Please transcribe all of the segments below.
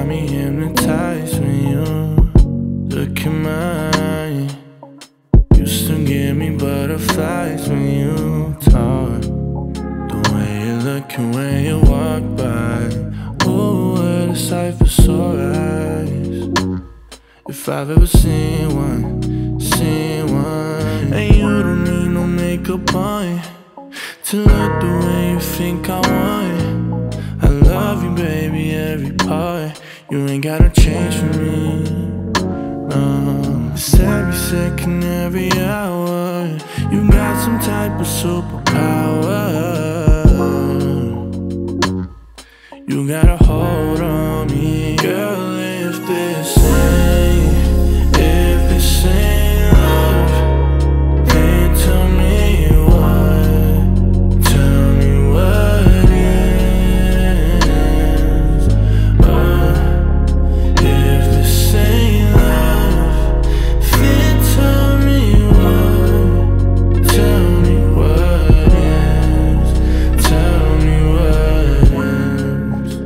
me hypnotized when you look in mine. Used to give me butterflies when you talk. The way you look and when you walk by. Oh, what a sight for sore eyes. If I've ever seen one, seen one. And you don't need no makeup on to look the way you think I want. I love you, baby, every part. You ain't gotta change for me, no. It's every second, every hour. You got some type of superpower. You got a hold on me, girl. If this ain't love, then tell me what, tell me what is. If this ain't love, then tell me what, tell me what is, tell me what is.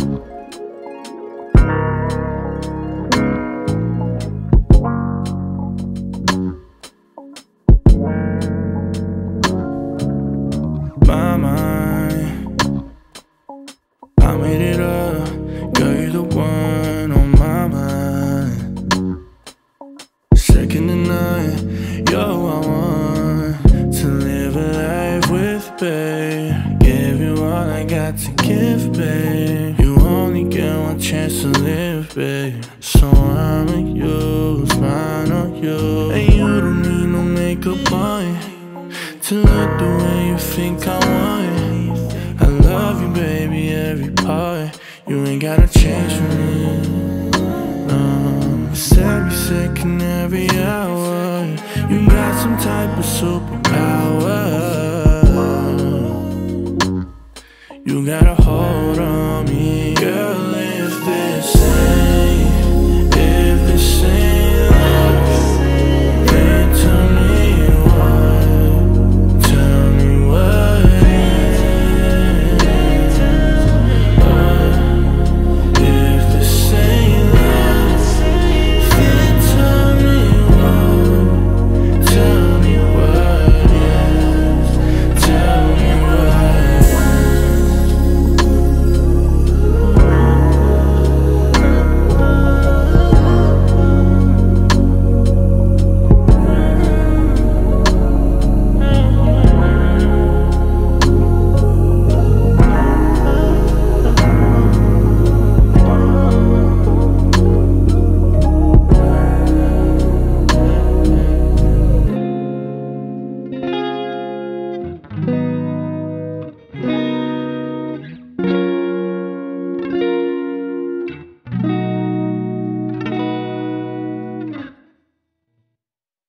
My mind, I made it up, girl, you're the one on my mind. Second to none, yo, I want to live a life with, babe. Give you all I got to give, babe. You only get one chance to live, babe. So I'ma use mine on you. And you don't need no makeup on to look the way you think I want. I love you, baby, every part. You ain't gotta change for me, no. It's every second, every hour. You got some type of superpower.